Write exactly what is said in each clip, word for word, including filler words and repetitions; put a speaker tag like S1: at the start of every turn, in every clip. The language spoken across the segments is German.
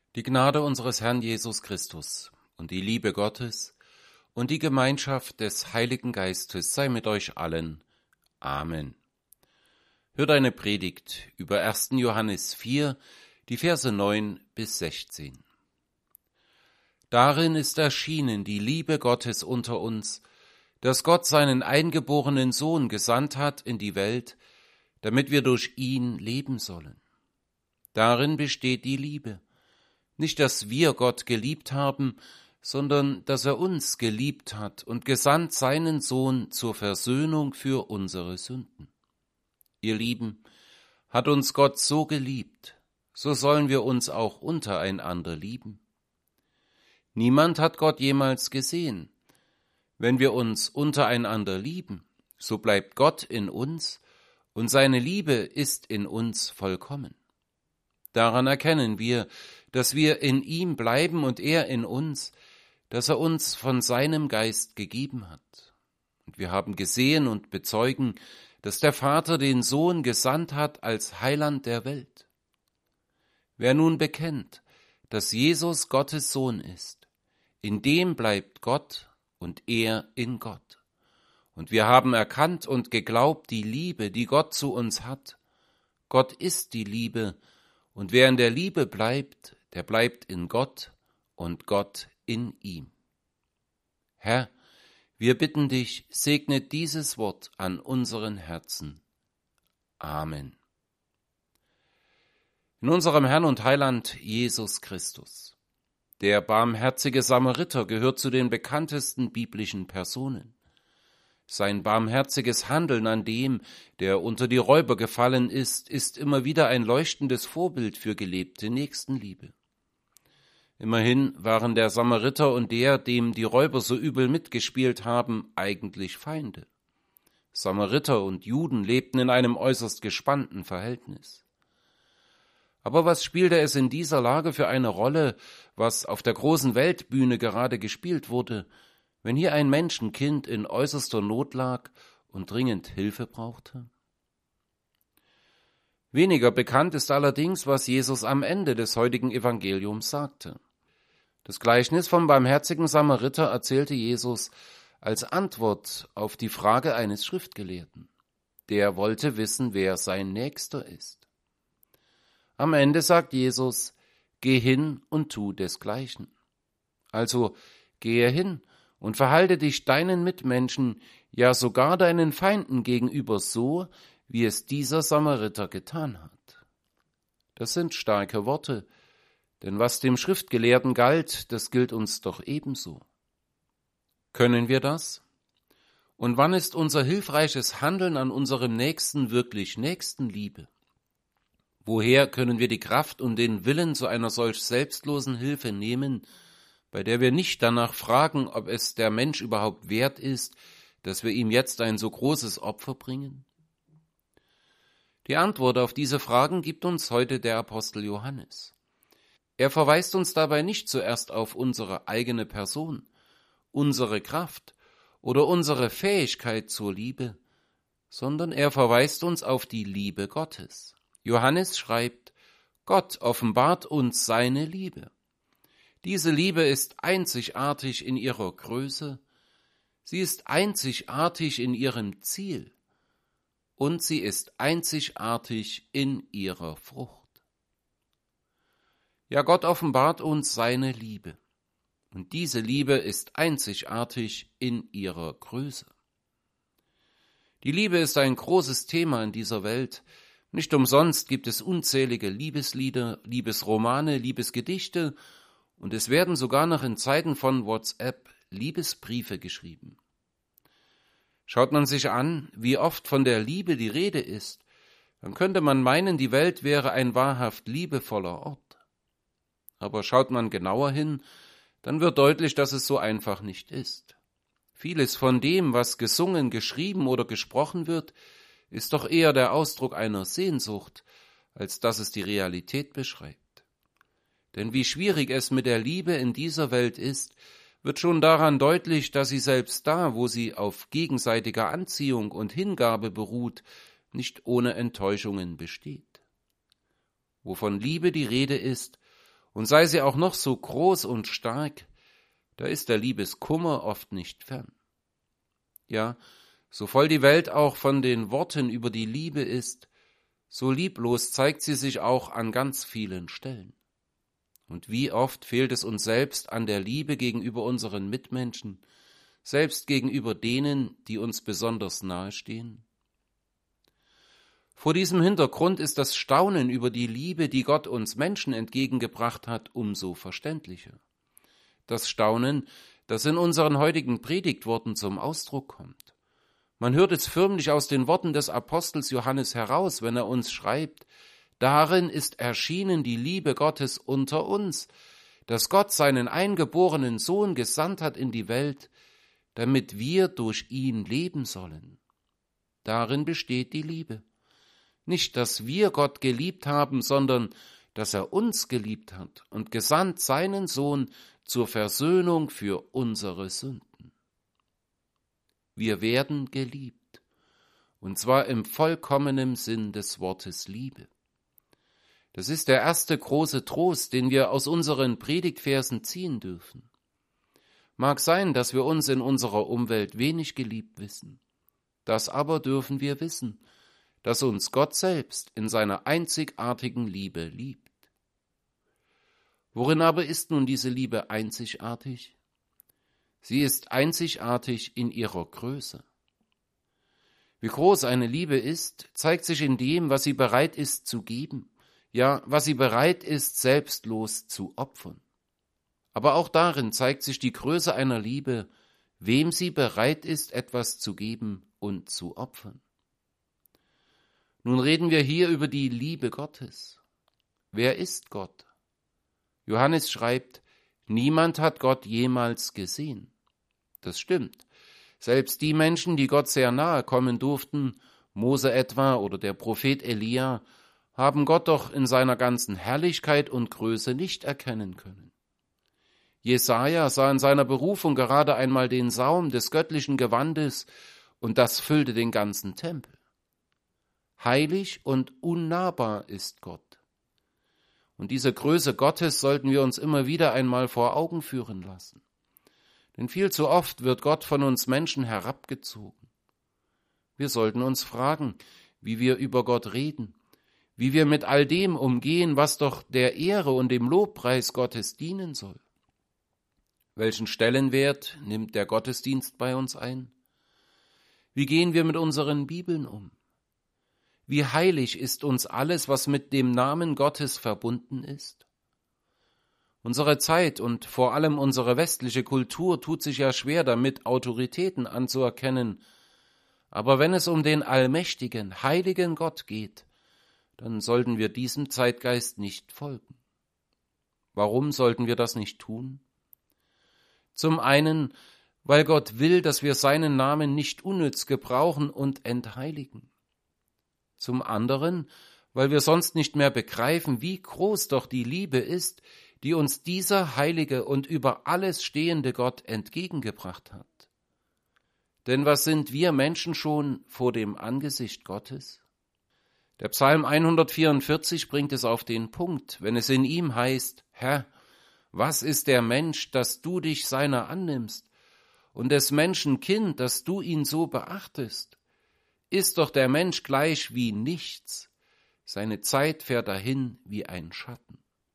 S1: Die Gnade unseres Herrn Jesus Christus und die Liebe Gottes und die Gemeinschaft des Heiligen Geistes sei mit euch allen. Amen. Hört eine Predigt über ersten Johannes vier, die Verse neun bis sechzehn. Darin ist erschienen die Liebe Gottes unter uns, dass Gott seinen eingeborenen Sohn gesandt hat in die Welt, damit wir durch ihn leben sollen. Darin besteht die Liebe. Nicht, dass wir Gott geliebt haben, sondern dass er uns geliebt hat und gesandt seinen Sohn zur Versöhnung für unsere Sünden. Ihr Lieben, hat uns Gott so geliebt, so sollen wir uns auch untereinander lieben. Niemand hat Gott jemals gesehen. Wenn wir uns untereinander lieben, so bleibt Gott in uns und seine Liebe ist in uns vollkommen. Daran erkennen wir, dass wir in ihm bleiben und er in uns, dass er uns von seinem Geist gegeben hat. Und wir haben gesehen und bezeugen, dass der Vater den Sohn gesandt hat als Heiland der Welt. Wer nun bekennt, dass Jesus Gottes Sohn ist, in dem bleibt Gott und er in Gott. Und wir haben erkannt und geglaubt die Liebe, die Gott zu uns hat. Gott ist die Liebe, und wer in der Liebe bleibt, der bleibt in Gott und Gott in ihm. Herr, wir bitten dich, segne dieses Wort an unseren Herzen. Amen. In unserem Herrn und Heiland Jesus Christus. Der barmherzige Samariter gehört zu den bekanntesten biblischen Personen. Sein barmherziges Handeln an dem, der unter die Räuber gefallen ist, ist immer wieder ein leuchtendes Vorbild für gelebte Nächstenliebe. Immerhin waren der Samariter und der, dem die Räuber so übel mitgespielt haben, eigentlich Feinde. Samariter und Juden lebten in einem äußerst gespannten Verhältnis. Aber was spielte es in dieser Lage für eine Rolle, was auf der großen Weltbühne gerade gespielt wurde, wenn hier ein Menschenkind in äußerster Not lag und dringend Hilfe brauchte? Weniger bekannt ist allerdings, was Jesus am Ende des heutigen Evangeliums sagte. Das Gleichnis vom barmherzigen Samariter erzählte Jesus als Antwort auf die Frage eines Schriftgelehrten. Der wollte wissen, wer sein Nächster ist. Am Ende sagt Jesus, geh hin und tu desgleichen. Also gehe hin und verhalte dich deinen Mitmenschen, ja sogar deinen Feinden gegenüber so, wie es dieser Samariter getan hat. Das sind starke Worte, denn was dem Schriftgelehrten galt, das gilt uns doch ebenso. Können wir das? Und wann ist unser hilfreiches Handeln an unserem Nächsten wirklich Nächstenliebe? Woher können wir die Kraft und den Willen zu einer solch selbstlosen Hilfe nehmen, bei der wir nicht danach fragen, ob es der Mensch überhaupt wert ist, dass wir ihm jetzt ein so großes Opfer bringen? Die Antwort auf diese Fragen gibt uns heute der Apostel Johannes. Er verweist uns dabei nicht zuerst auf unsere eigene Person, unsere Kraft oder unsere Fähigkeit zur Liebe, sondern er verweist uns auf die Liebe Gottes. Johannes schreibt, Gott offenbart uns seine Liebe. Diese Liebe ist einzigartig in ihrer Größe, sie ist einzigartig in ihrem Ziel und sie ist einzigartig in ihrer Frucht. Ja, Gott offenbart uns seine Liebe und diese Liebe ist einzigartig in ihrer Größe. Die Liebe ist ein großes Thema in dieser Welt. Nicht umsonst gibt es unzählige Liebeslieder, Liebesromane, Liebesgedichte und es werden sogar noch in Zeiten von WhatsApp Liebesbriefe geschrieben. Schaut man sich an, wie oft von der Liebe die Rede ist, dann könnte man meinen, die Welt wäre ein wahrhaft liebevoller Ort. Aber schaut man genauer hin, dann wird deutlich, dass es so einfach nicht ist. Vieles von dem, was gesungen, geschrieben oder gesprochen wird, ist doch eher der Ausdruck einer Sehnsucht, als dass es die Realität beschreibt. Denn wie schwierig es mit der Liebe in dieser Welt ist, wird schon daran deutlich, dass sie selbst da, wo sie auf gegenseitiger Anziehung und Hingabe beruht, nicht ohne Enttäuschungen besteht. Wovon Liebe die Rede ist Und sei sie auch noch so groß und stark, da ist der Liebeskummer oft nicht fern. Ja, so voll die Welt auch von den Worten über die Liebe ist, so lieblos zeigt sie sich auch an ganz vielen Stellen. Und wie oft fehlt es uns selbst an der Liebe gegenüber unseren Mitmenschen, selbst gegenüber denen, die uns besonders nahestehen? Vor diesem Hintergrund ist das Staunen über die Liebe, die Gott uns Menschen entgegengebracht hat, umso verständlicher. Das Staunen, das in unseren heutigen Predigtworten zum Ausdruck kommt. Man hört es förmlich aus den Worten des Apostels Johannes heraus, wenn er uns schreibt: Darin ist erschienen die Liebe Gottes unter uns, dass Gott seinen eingeborenen Sohn gesandt hat in die Welt, damit wir durch ihn leben sollen. Darin besteht die Liebe. Nicht, dass wir Gott geliebt haben, sondern dass er uns geliebt hat und gesandt seinen Sohn zur Versöhnung für unsere Sünden. Wir werden geliebt, und zwar im vollkommenen Sinn des Wortes Liebe. Das ist der erste große Trost, den wir aus unseren Predigtversen ziehen dürfen. Mag sein, dass wir uns in unserer Umwelt wenig geliebt wissen. Das aber dürfen wir wissen, dass uns Gott selbst in seiner einzigartigen Liebe liebt. Worin aber ist nun diese Liebe einzigartig? Sie ist einzigartig in ihrer Größe. Wie groß eine Liebe ist, zeigt sich in dem, was sie bereit ist zu geben, ja, was sie bereit ist, selbstlos zu opfern. Aber auch darin zeigt sich die Größe einer Liebe, wem sie bereit ist, etwas zu geben und zu opfern. Nun reden wir hier über die Liebe Gottes. Wer ist Gott? Johannes schreibt, niemand hat Gott jemals gesehen. Das stimmt. Selbst die Menschen, die Gott sehr nahe kommen durften, Mose etwa oder der Prophet Elia, haben Gott doch in seiner ganzen Herrlichkeit und Größe nicht erkennen können. Jesaja sah in seiner Berufung gerade einmal den Saum des göttlichen Gewandes, und das füllte den ganzen Tempel. Heilig und unnahbar ist Gott. Und diese Größe Gottes sollten wir uns immer wieder einmal vor Augen führen lassen. Denn viel zu oft wird Gott von uns Menschen herabgezogen. Wir sollten uns fragen, wie wir über Gott reden, wie wir mit all dem umgehen, was doch der Ehre und dem Lobpreis Gottes dienen soll. Welchen Stellenwert nimmt der Gottesdienst bei uns ein? Wie gehen wir mit unseren Bibeln um? Wie heilig ist uns alles, was mit dem Namen Gottes verbunden ist? Unsere Zeit und vor allem unsere westliche Kultur tut sich ja schwer damit, Autoritäten anzuerkennen. Aber wenn es um den allmächtigen, heiligen Gott geht, dann sollten wir diesem Zeitgeist nicht folgen. Warum sollten wir das nicht tun? Zum einen, weil Gott will, dass wir seinen Namen nicht unnütz gebrauchen und entheiligen. Zum anderen, weil wir sonst nicht mehr begreifen, wie groß doch die Liebe ist, die uns dieser heilige und über alles stehende Gott entgegengebracht hat. Denn was sind wir Menschen schon vor dem Angesicht Gottes? Der Psalm hundertvierundvierzig bringt es auf den Punkt, wenn es in ihm heißt, Herr, was ist der Mensch, dass du dich seiner annimmst, und des Menschen Kind, dass du ihn so beachtest? Ist doch der Mensch gleich wie nichts, seine Zeit fährt dahin wie ein Schatten.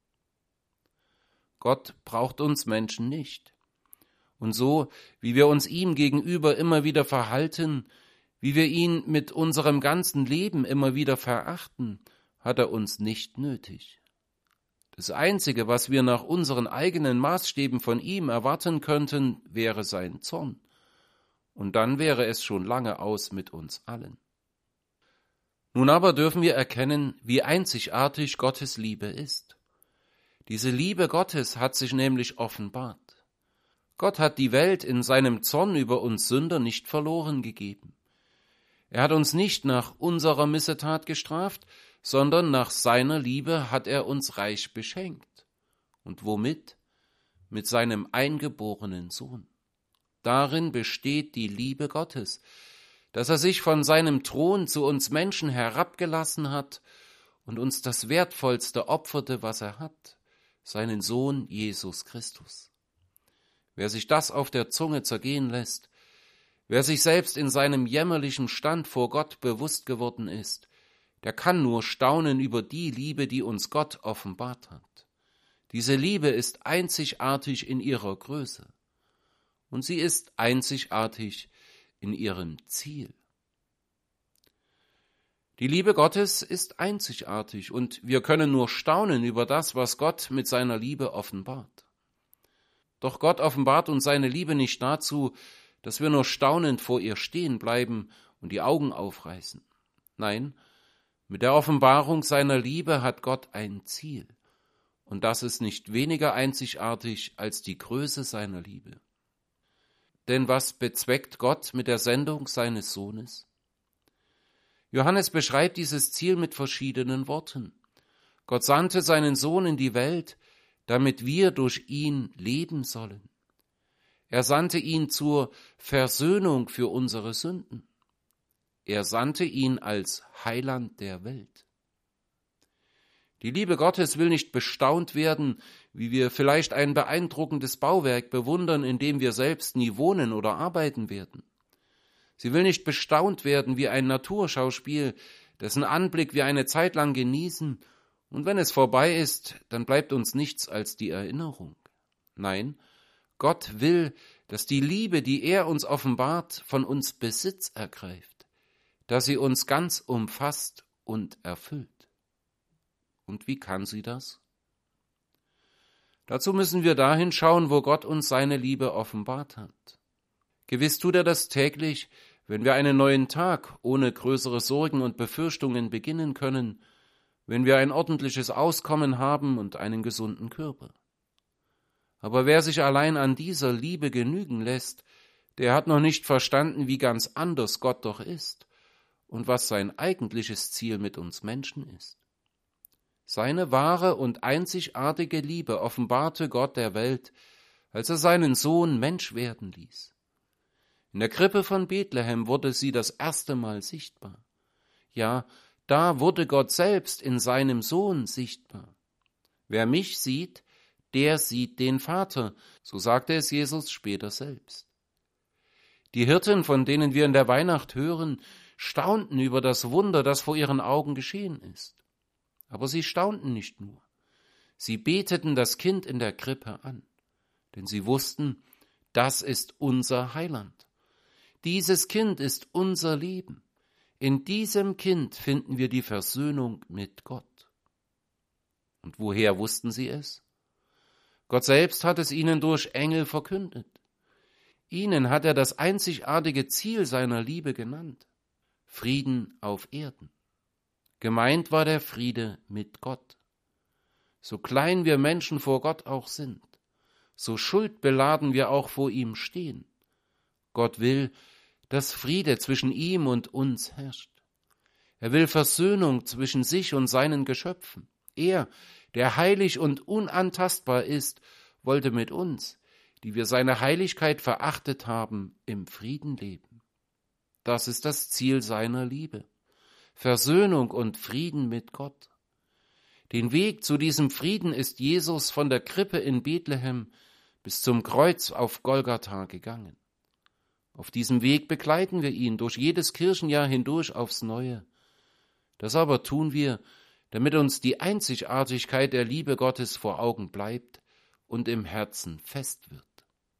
S1: Gott braucht uns Menschen nicht. Und so, wie wir uns ihm gegenüber immer wieder verhalten, wie wir ihn mit unserem ganzen Leben immer wieder verachten, hat er uns nicht nötig. Das Einzige, was wir nach unseren eigenen Maßstäben von ihm erwarten könnten, wäre sein Zorn. Und dann wäre es schon lange aus mit uns allen. Nun aber dürfen wir erkennen, wie einzigartig Gottes Liebe ist. Diese Liebe Gottes hat sich nämlich offenbart. Gott hat die Welt in seinem Zorn über uns Sünder nicht verloren gegeben. Er hat uns nicht nach unserer Missetat gestraft, sondern nach seiner Liebe hat er uns reich beschenkt. Und womit? Mit seinem eingeborenen Sohn. Darin besteht die Liebe Gottes, dass er sich von seinem Thron zu uns Menschen herabgelassen hat und uns das Wertvollste opferte, was er hat, seinen Sohn Jesus Christus. Wer sich das auf der Zunge zergehen lässt, wer sich selbst in seinem jämmerlichen Stand vor Gott bewusst geworden ist, der kann nur staunen über die Liebe, die uns Gott offenbart hat. Diese Liebe ist einzigartig in ihrer Größe und sie ist einzigartig in ihrem Ziel. Die Liebe Gottes ist einzigartig und wir können nur staunen über das, was Gott mit seiner Liebe offenbart. Doch Gott offenbart uns seine Liebe nicht dazu, dass wir nur staunend vor ihr stehen bleiben und die Augen aufreißen. Nein, mit der Offenbarung seiner Liebe hat Gott ein Ziel. Und das ist nicht weniger einzigartig als die Größe seiner Liebe. Denn was bezweckt Gott mit der Sendung seines Sohnes? Johannes beschreibt dieses Ziel mit verschiedenen Worten. Gott sandte seinen Sohn in die Welt, damit wir durch ihn leben sollen. Er sandte ihn zur Versöhnung für unsere Sünden. Er sandte ihn als Heiland der Welt. Die Liebe Gottes will nicht bestaunt werden, wie wir vielleicht ein beeindruckendes Bauwerk bewundern, in dem wir selbst nie wohnen oder arbeiten werden. Sie will nicht bestaunt werden wie ein Naturschauspiel, dessen Anblick wir eine Zeit lang genießen, und wenn es vorbei ist, dann bleibt uns nichts als die Erinnerung. Nein, Gott will, dass die Liebe, die er uns offenbart, von uns Besitz ergreift, dass sie uns ganz umfasst und erfüllt. Und wie kann sie das? Dazu müssen wir dahin schauen, wo Gott uns seine Liebe offenbart hat. Gewiss tut er das täglich, wenn wir einen neuen Tag ohne größere Sorgen und Befürchtungen beginnen können, wenn wir ein ordentliches Auskommen haben und einen gesunden Körper. Aber wer sich allein an dieser Liebe genügen lässt, der hat noch nicht verstanden, wie ganz anders Gott doch ist und was sein eigentliches Ziel mit uns Menschen ist. Seine wahre und einzigartige Liebe offenbarte Gott der Welt, als er seinen Sohn Mensch werden ließ. In der Krippe von Bethlehem wurde sie das erste Mal sichtbar. Ja, da wurde Gott selbst in seinem Sohn sichtbar. Wer mich sieht, der sieht den Vater, so sagte es Jesus später selbst. Die Hirten, von denen wir in der Weihnacht hören, staunten über das Wunder, das vor ihren Augen geschehen ist. Aber sie staunten nicht nur. Sie beteten das Kind in der Krippe an, denn sie wussten, das ist unser Heiland. Dieses Kind ist unser Leben. In diesem Kind finden wir die Versöhnung mit Gott. Und woher wussten sie es? Gott selbst hat es ihnen durch Engel verkündet. Ihnen hat er das einzigartige Ziel seiner Liebe genannt: Frieden auf Erden. Gemeint war der Friede mit Gott. So klein wir Menschen vor Gott auch sind, so schuldbeladen wir auch vor ihm stehen. Gott will, dass Friede zwischen ihm und uns herrscht. Er will Versöhnung zwischen sich und seinen Geschöpfen. Er, der heilig und unantastbar ist, wollte mit uns, die wir seine Heiligkeit verachtet haben, im Frieden leben. Das ist das Ziel seiner Liebe: Versöhnung und Frieden mit Gott. Den Weg zu diesem Frieden ist Jesus von der Krippe in Bethlehem bis zum Kreuz auf Golgatha gegangen. Auf diesem Weg begleiten wir ihn durch jedes Kirchenjahr hindurch aufs Neue. Das aber tun wir, damit uns die Einzigartigkeit der Liebe Gottes vor Augen bleibt und im Herzen fest wird.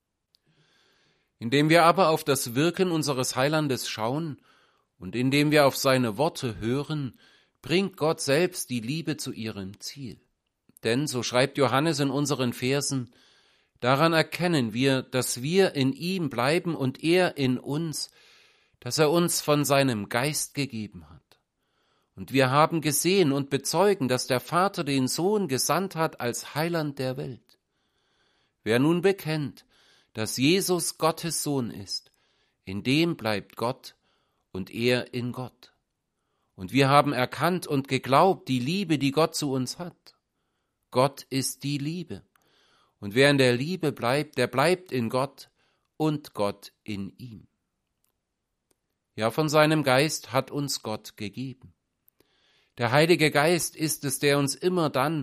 S1: Indem wir aber auf das Wirken unseres Heilandes schauen und indem wir auf seine Worte hören, bringt Gott selbst die Liebe zu ihrem Ziel. Denn, so schreibt Johannes in unseren Versen, daran erkennen wir, dass wir in ihm bleiben und er in uns, dass er uns von seinem Geist gegeben hat. Und wir haben gesehen und bezeugen, dass der Vater den Sohn gesandt hat als Heiland der Welt. Wer nun bekennt, dass Jesus Gottes Sohn ist, in dem bleibt Gott und er in Gott. Und wir haben erkannt und geglaubt die Liebe, die Gott zu uns hat. Gott ist die Liebe. Und wer in der Liebe bleibt, der bleibt in Gott und Gott in ihm. Ja, von seinem Geist hat uns Gott gegeben. Der Heilige Geist ist es, der uns immer dann,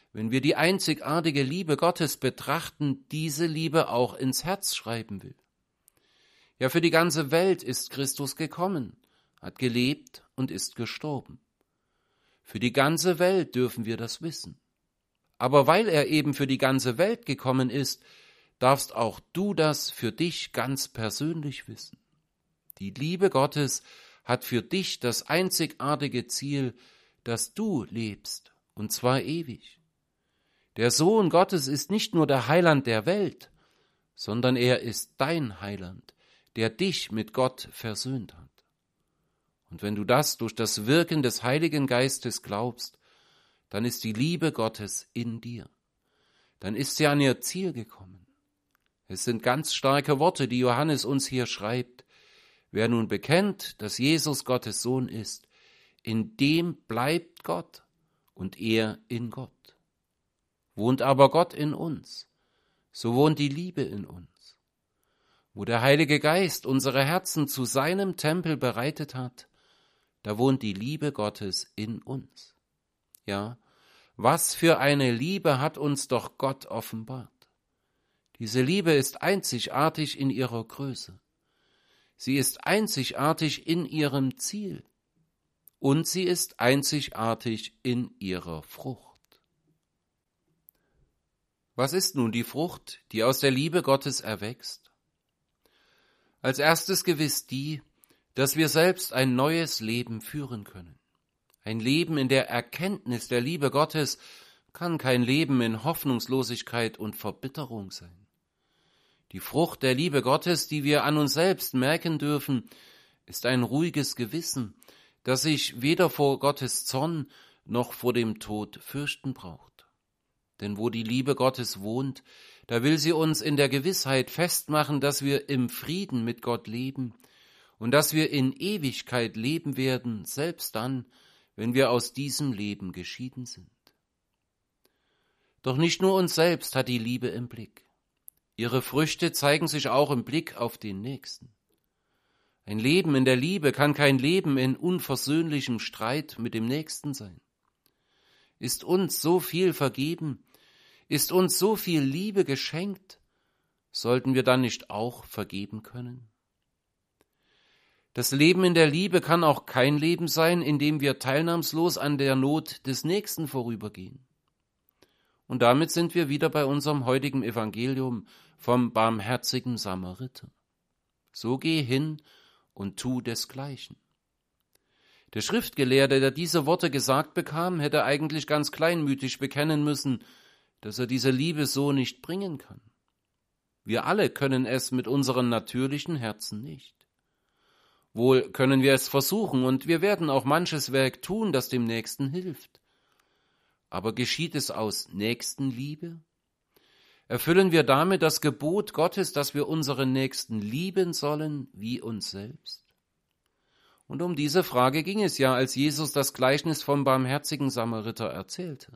S1: wenn wir die einzigartige Liebe Gottes betrachten, diese Liebe auch ins Herz schreiben will. Ja, für die ganze Welt ist Christus gekommen, hat gelebt und ist gestorben. Für die ganze Welt dürfen wir das wissen. Aber weil er eben für die ganze Welt gekommen ist, darfst auch du das für dich ganz persönlich wissen. Die Liebe Gottes hat für dich das einzigartige Ziel, dass du lebst, und zwar ewig. Der Sohn Gottes ist nicht nur der Heiland der Welt, sondern er ist dein Heiland, der dich mit Gott versöhnt hat. Und wenn du das durch das Wirken des Heiligen Geistes glaubst, dann ist die Liebe Gottes in dir. Dann ist sie an ihr Ziel gekommen. Es sind ganz starke Worte, die Johannes uns hier schreibt. Wer nun bekennt, dass Jesus Gottes Sohn ist, in dem bleibt Gott und er in Gott. Wohnt aber Gott in uns, so wohnt die Liebe in uns. Wo der Heilige Geist unsere Herzen zu seinem Tempel bereitet hat, da wohnt die Liebe Gottes in uns. Ja, was für eine Liebe hat uns doch Gott offenbart. Diese Liebe ist einzigartig in ihrer Größe. Sie ist einzigartig in ihrem Ziel. Und sie ist einzigartig in ihrer Frucht. Was ist nun die Frucht, die aus der Liebe Gottes erwächst? Als erstes gewiss die, dass wir selbst ein neues Leben führen können. Ein Leben in der Erkenntnis der Liebe Gottes kann kein Leben in Hoffnungslosigkeit und Verbitterung sein. Die Frucht der Liebe Gottes, die wir an uns selbst merken dürfen, ist ein ruhiges Gewissen, das sich weder vor Gottes Zorn noch vor dem Tod fürchten braucht. Denn wo die Liebe Gottes wohnt, da will sie uns in der Gewissheit festmachen, dass wir im Frieden mit Gott leben und dass wir in Ewigkeit leben werden, selbst dann, wenn wir aus diesem Leben geschieden sind. Doch nicht nur uns selbst hat die Liebe im Blick. Ihre Früchte zeigen sich auch im Blick auf den Nächsten. Ein Leben in der Liebe kann kein Leben in unversöhnlichem Streit mit dem Nächsten sein. Ist uns so viel vergeben, ist uns so viel Liebe geschenkt, sollten wir dann nicht auch vergeben können? Das Leben in der Liebe kann auch kein Leben sein, in dem wir teilnahmslos an der Not des Nächsten vorübergehen. Und damit sind wir wieder bei unserem heutigen Evangelium vom barmherzigen Samariter. So geh hin und tu desgleichen. Der Schriftgelehrte, der diese Worte gesagt bekam, hätte eigentlich ganz kleinmütig bekennen müssen, dass er diese Liebe so nicht bringen kann. Wir alle können es mit unseren natürlichen Herzen nicht. Wohl können wir es versuchen und wir werden auch manches Werk tun, das dem Nächsten hilft. Aber geschieht es aus Nächstenliebe? Erfüllen wir damit das Gebot Gottes, dass wir unseren Nächsten lieben sollen wie uns selbst? Und um diese Frage ging es ja, als Jesus das Gleichnis vom barmherzigen Samariter erzählte.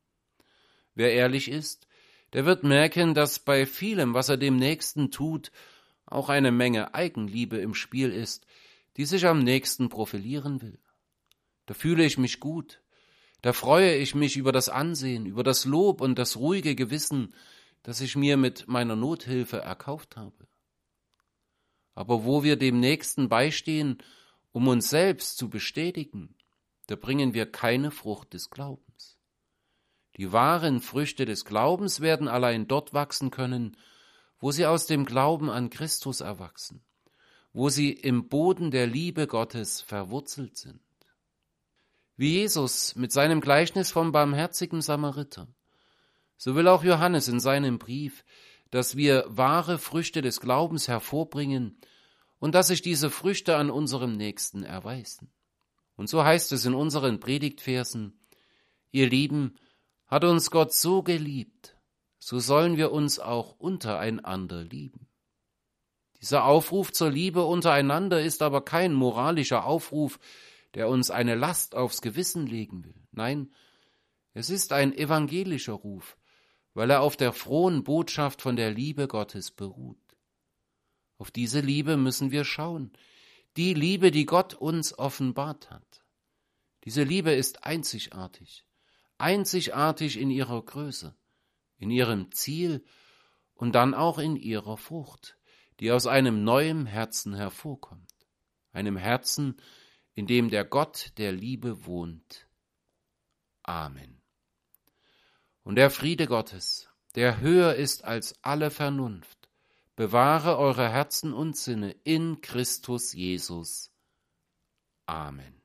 S1: Wer ehrlich ist, der wird merken, dass bei vielem, was er dem Nächsten tut, auch eine Menge Eigenliebe im Spiel ist, die sich am Nächsten profilieren will. Da fühle ich mich gut, da freue ich mich über das Ansehen, über das Lob und das ruhige Gewissen, das ich mir mit meiner Nothilfe erkauft habe. Aber wo wir dem Nächsten beistehen, um uns selbst zu bestätigen, da bringen wir keine Frucht des Glaubens. Die wahren Früchte des Glaubens werden allein dort wachsen können, wo sie aus dem Glauben an Christus erwachsen, wo sie im Boden der Liebe Gottes verwurzelt sind. Wie Jesus mit seinem Gleichnis vom barmherzigen Samariter, so will auch Johannes in seinem Brief, dass wir wahre Früchte des Glaubens hervorbringen und dass sich diese Früchte an unserem Nächsten erweisen. Und so heißt es in unseren Predigtversen: Ihr Lieben, hat uns Gott so geliebt, so sollen wir uns auch untereinander lieben. Dieser Aufruf zur Liebe untereinander ist aber kein moralischer Aufruf, der uns eine Last aufs Gewissen legen will. Nein, es ist ein evangelischer Ruf, weil er auf der frohen Botschaft von der Liebe Gottes beruht. Auf diese Liebe müssen wir schauen, die Liebe, die Gott uns offenbart hat. Diese Liebe ist einzigartig, einzigartig in ihrer Größe, in ihrem Ziel und dann auch in ihrer Frucht, die aus einem neuen Herzen hervorkommt, einem Herzen, in dem der Gott der Liebe wohnt. Amen. Und der Friede Gottes, der höher ist als alle Vernunft, bewahre eure Herzen und Sinne in Christus Jesus. Amen.